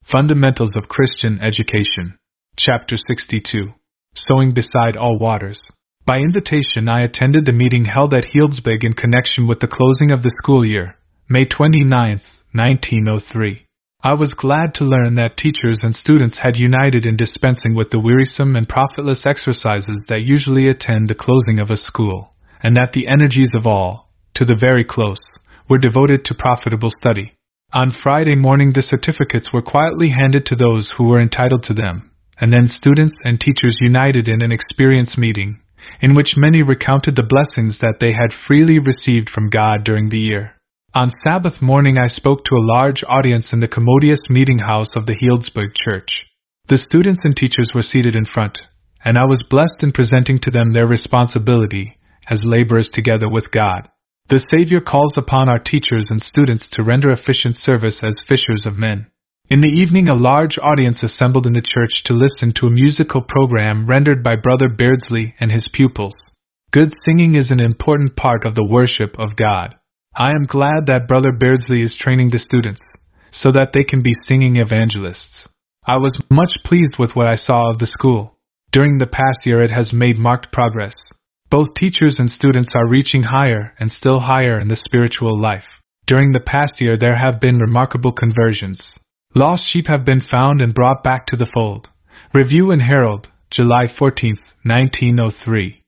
Fundamentals of Christian Education. Chapter 62. Sowing Beside All Waters. By invitation, I attended the meeting held at Healdsburg in connection with the closing of the school year, May 29, 1903. I was glad to learn that teachers and students had united in dispensing with the wearisome and profitless exercises that usually attend the closing of a school, and that the energies of all, to the very close, were devoted to profitable study. On Friday morning the certificates were quietly handed to those who were entitled to them, and then students and teachers united in an experience meeting, in which many recounted the blessings that they had freely received from God during the year. On Sabbath morning I spoke to a large audience in the commodious meeting house of the Healdsburg Church. The students and teachers were seated in front, and I was blessed in presenting to them their responsibility as laborers together with God. The Savior calls upon our teachers and students to render efficient service as fishers of men. In the evening a large audience assembled in the church to listen to a musical program rendered by Brother Beardsley and his pupils. Good singing is an important part of the worship of God. I am glad that Brother Beardsley is training the students, so that they can be singing evangelists. I was much pleased with what I saw of the school. During the past year it has made marked progress. Both teachers and students are reaching higher and still higher in the spiritual life. During the past year there have been remarkable conversions. Lost sheep have been found and brought back to the fold. Review and Herald, July 14, 1903.